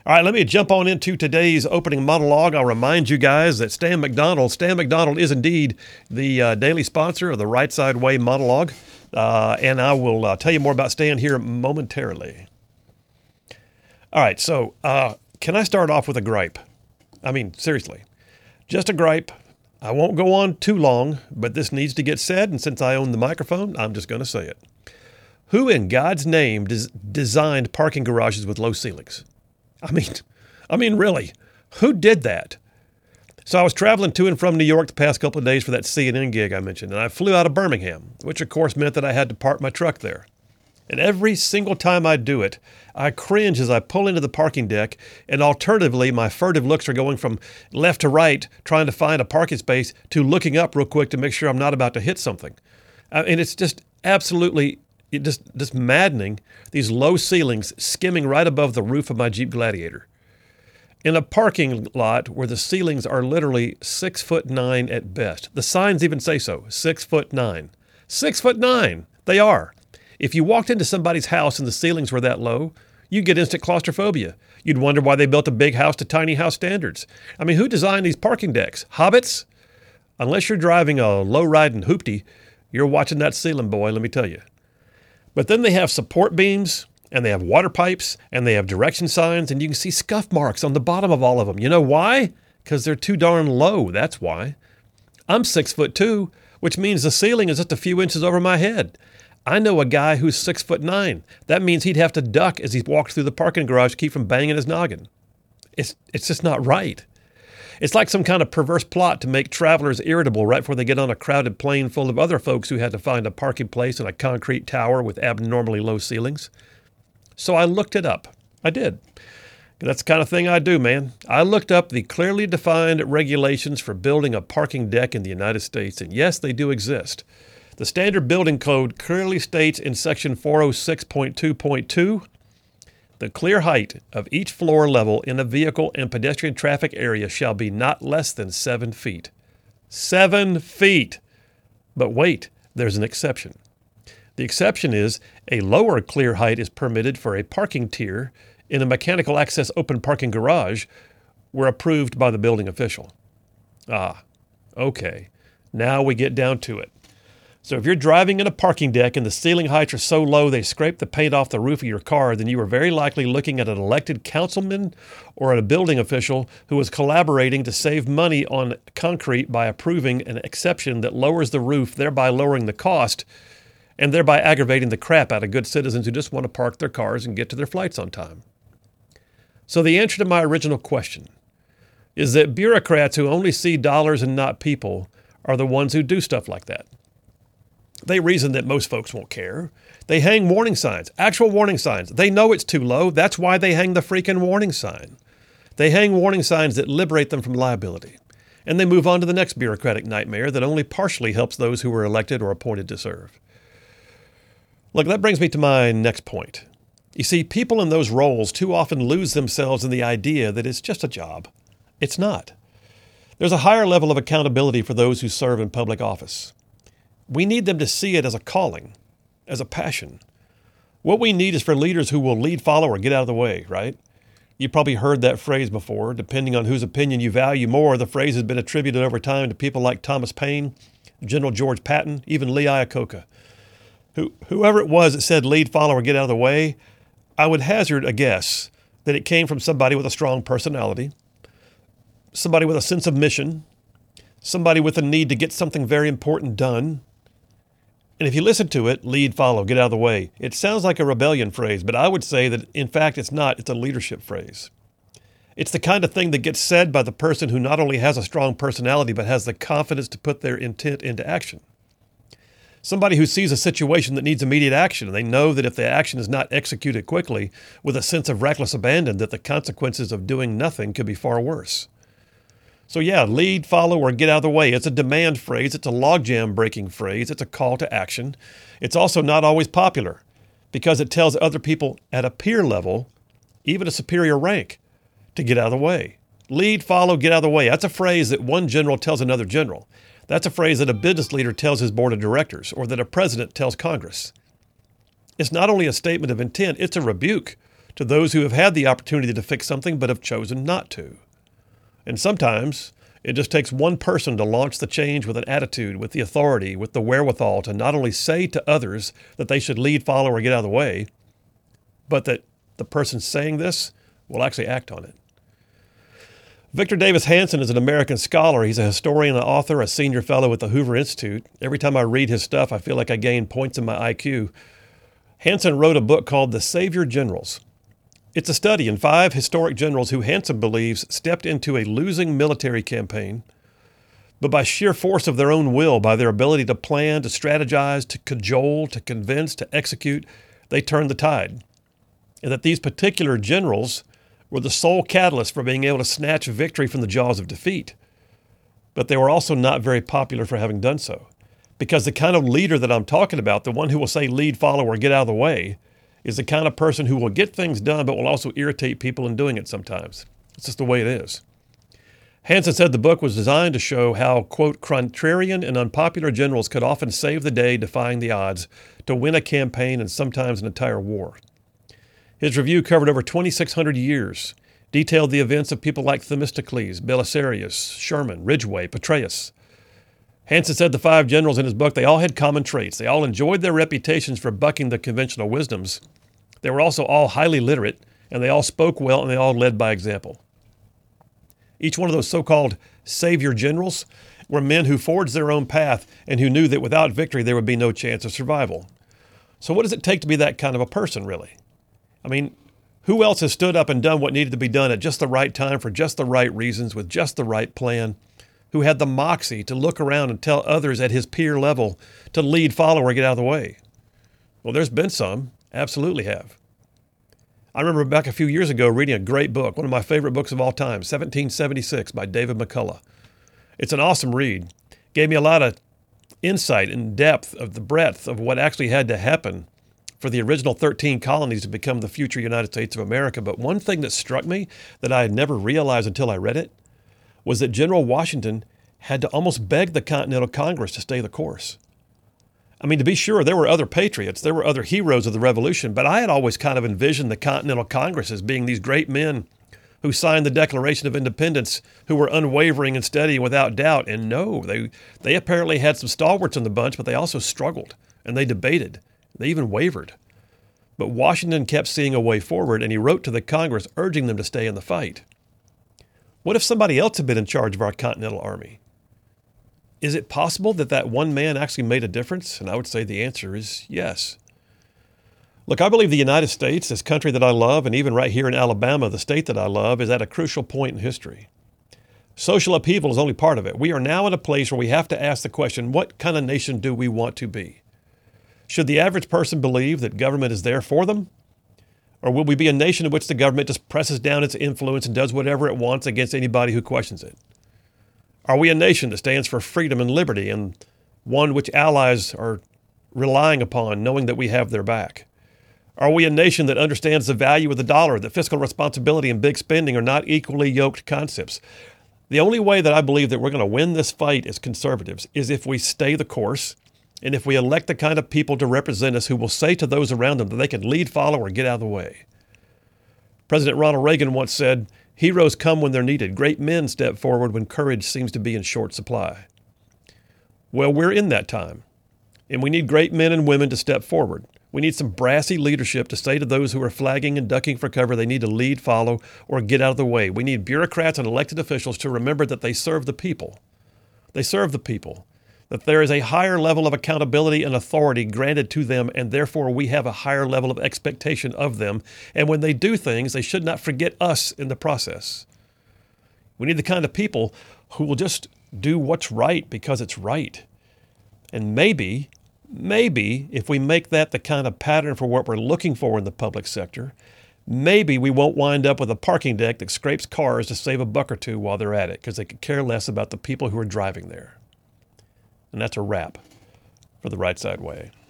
All right, let me jump on into today's opening monologue. I'll remind you guys that Stan McDonald is indeed the daily sponsor of the Right Side Way monologue. And I will tell you more about Stan here momentarily. All right, so can I start off with a gripe? I mean, seriously, just a gripe. I won't go on too long, but this needs to get said, and since I own the microphone, I'm just going to say it. Who in God's name designed parking garages with low ceilings? I mean, really, who did that? So I was traveling to and from New York the past couple of days for that CNN gig I mentioned, and I flew out of Birmingham, which of course meant that I had to park my truck there. And every single time I do it, I cringe as I pull into the parking deck, and alternatively, my furtive looks are going from left to right, trying to find a parking space, to looking up real quick to make sure I'm not about to hit something. And it's just absolutely just maddening, these low ceilings skimming right above the roof of my Jeep Gladiator. In a parking lot where the ceilings are literally 6'9" at best. The signs even say so, 6'9". 6'9", they are. If you walked into somebody's house and the ceilings were that low, you'd get instant claustrophobia. You'd wonder why they built a big house to tiny house standards. I mean, who designed these parking decks? Hobbits? Unless you're driving a low-riding hoopty, you're watching that ceiling, boy, let me tell you. But then they have support beams, and they have water pipes, and they have direction signs, and you can see scuff marks on the bottom of all of them. You know why? Because they're too darn low, that's why. I'm 6'2", which means the ceiling is just a few inches over my head. I know a guy who's 6'9". That means he'd have to duck as he walks through the parking garage to keep from banging his noggin. It's just not right. It's like some kind of perverse plot to make travelers irritable right before they get on a crowded plane full of other folks who had to find a parking place in a concrete tower with abnormally low ceilings. So I looked it up. I did. That's the kind of thing I do, man. I looked up the clearly defined regulations for building a parking deck in the United States, and yes, they do exist. The Standard Building Code clearly states in Section 406.2.2, the clear height of each floor level in a vehicle and pedestrian traffic area shall be not less than 7 feet. 7 feet! But wait, there's an exception. The exception is a lower clear height is permitted for a parking tier in a mechanical access open parking garage where approved by the building official. Okay. Now we get down to it. So if you're driving in a parking deck and the ceiling heights are so low they scrape the paint off the roof of your car, then you are very likely looking at an elected councilman or a building official who is collaborating to save money on concrete by approving an exception that lowers the roof, thereby lowering the cost, and thereby aggravating the crap out of good citizens who just want to park their cars and get to their flights on time. So the answer to my original question is that bureaucrats who only see dollars and not people are the ones who do stuff like that. They reason that most folks won't care. They hang warning signs, actual warning signs. They know it's too low. That's why they hang the freaking warning sign. They hang warning signs that liberate them from liability. And they move on to the next bureaucratic nightmare that only partially helps those who were elected or appointed to serve. Look, that brings me to my next point. You see, people in those roles too often lose themselves in the idea that it's just a job. It's not. There's a higher level of accountability for those who serve in public office. We need them to see it as a calling, as a passion. What we need is for leaders who will lead, follow, or get out of the way, right? You've probably heard that phrase before. Depending on whose opinion you value more, the phrase has been attributed over time to people like Thomas Paine, General George Patton, even Lee Iacocca. Whoever it was that said lead, follow, or get out of the way, I would hazard a guess that it came from somebody with a strong personality, somebody with a sense of mission, somebody with a need to get something very important done. And if you listen to it, lead, follow, get out of the way, it sounds like a rebellion phrase, but I would say that in fact it's not. It's a leadership phrase. It's the kind of thing that gets said by the person who not only has a strong personality, but has the confidence to put their intent into action. Somebody who sees a situation that needs immediate action, and they know that if the action is not executed quickly with a sense of reckless abandon, that the consequences of doing nothing could be far worse. So yeah, lead, follow, or get out of the way. It's a demand phrase. It's a logjam breaking phrase. It's a call to action. It's also not always popular because it tells other people at a peer level, even a superior rank, to get out of the way. Lead, follow, get out of the way. That's a phrase that one general tells another general. That's a phrase that a business leader tells his board of directors or that a president tells Congress. It's not only a statement of intent, it's a rebuke to those who have had the opportunity to fix something but have chosen not to. And sometimes it just takes one person to launch the change with an attitude, with the authority, with the wherewithal to not only say to others that they should lead, follow, or get out of the way, but that the person saying this will actually act on it. Victor Davis Hanson is an American scholar. He's a historian, an author, a senior fellow at the Hoover Institute. Every time I read his stuff, I feel like I gain points in my IQ. Hanson wrote a book called The Savior Generals. It's a study in 5 historic generals who Hanson believes stepped into a losing military campaign, but by sheer force of their own will, by their ability to plan, to strategize, to cajole, to convince, to execute, they turned the tide. And that these particular generals were the sole catalyst for being able to snatch victory from the jaws of defeat. But they were also not very popular for having done so. Because the kind of leader that I'm talking about, the one who will say lead, follow, or get out of the way, is the kind of person who will get things done but will also irritate people in doing it sometimes. It's just the way it is. Hanson said the book was designed to show how, quote, contrarian and unpopular generals could often save the day defying the odds to win a campaign and sometimes an entire war. His review covered over 2,600 years, detailed the events of people like Themistocles, Belisarius, Sherman, Ridgway, Petraeus. Hanson said the 5 generals in his book, they all had common traits. They all enjoyed their reputations for bucking the conventional wisdoms. They were also all highly literate, and they all spoke well, and they all led by example. Each one of those so-called savior generals were men who forged their own path and who knew that without victory there would be no chance of survival. So what does it take to be that kind of a person, really? I mean, who else has stood up and done what needed to be done at just the right time for just the right reasons with just the right plan? Who had the moxie to look around and tell others at his peer level to lead, follow, or get out of the way? Well, there's been some, absolutely have. I remember back a few years ago reading a great book, one of my favorite books of all time, 1776 by David McCullough. It's an awesome read. Gave me a lot of insight and depth of the breadth of what actually had to happen for the original 13 colonies to become the future United States of America. But one thing that struck me that I had never realized until I read it was that General Washington had to almost beg the Continental Congress to stay the course. I mean, to be sure, there were other patriots, there were other heroes of the Revolution, but I had always kind of envisioned the Continental Congress as being these great men who signed the Declaration of Independence, who were unwavering and steady without doubt. And no, they apparently had some stalwarts in the bunch, but they also struggled, and they debated. They even wavered. But Washington kept seeing a way forward, and he wrote to the Congress urging them to stay in the fight. What if somebody else had been in charge of our Continental Army? Is it possible that that one man actually made a difference? And I would say the answer is yes. Look, I believe the United States, this country that I love, and even right here in Alabama, the state that I love, is at a crucial point in history. Social upheaval is only part of it. We are now in a place where we have to ask the question, what kind of nation do we want to be? Should the average person believe that government is there for them? Or will we be a nation in which the government just presses down its influence and does whatever it wants against anybody who questions it? Are we a nation that stands for freedom and liberty and one which allies are relying upon, knowing that we have their back? Are we a nation that understands the value of the dollar, that fiscal responsibility and big spending are not equally yoked concepts? The only way that I believe that we're going to win this fight as conservatives is if we stay the course and if we elect the kind of people to represent us who will say to those around them that they can lead, follow, or get out of the way. President Ronald Reagan once said, "Heroes come when they're needed. Great men step forward when courage seems to be in short supply." Well, we're in that time, and we need great men and women to step forward. We need some brassy leadership to say to those who are flagging and ducking for cover they need to lead, follow, or get out of the way. We need bureaucrats and elected officials to remember that they serve the people. They serve the people. That there is a higher level of accountability and authority granted to them, and therefore we have a higher level of expectation of them. And when they do things, they should not forget us in the process. We need the kind of people who will just do what's right because it's right. And maybe if we make that the kind of pattern for what we're looking for in the public sector, maybe we won't wind up with a parking deck that scrapes cars to save a buck or two while they're at it because they could care less about the people who are driving there. And that's a wrap for The Right Side Way.